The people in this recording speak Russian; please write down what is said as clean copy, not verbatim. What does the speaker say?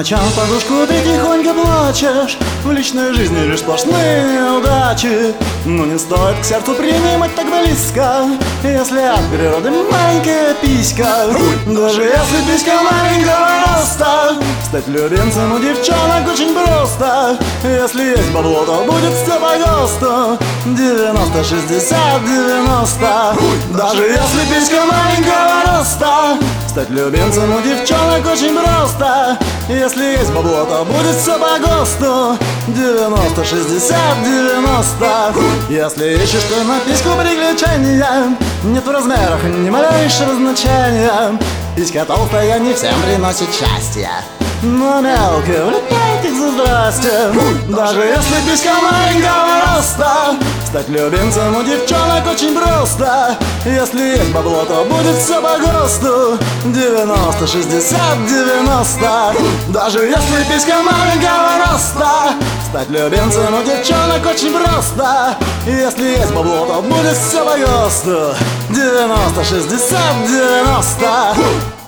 ночам в подушку ты тихонько плачешь. В личной жизни лишь сплошные неудачи. Но не стоит к сердцу принимать так близко, если от природы маленькая писька. Даже если писька маленького роста, стать любимцем у девчонок очень просто. Если есть бабло, то будет все по ГОСТу. 90, 60, 90. Даже если писька маленького роста, стать любимцем у девчонок очень просто. Если есть бабло, то будет все по ГОСТу. 90, 60, 90. Если ищешь ты на письку приключения, нет в размерах ни малейшего значения. Писька толстая не всем приносит счастье, но мелкая влетает их за здрасте. Даже если писька маленького роста, стать любимцем у девчонок очень просто. Если есть бабло, то будет все по ГОСТу. 90, 60, 90. Даже если писька маленького роста, стать любимцем у девчонок очень просто. Если есть бабло, то будет все по ГОСТу. 90, 60, 90.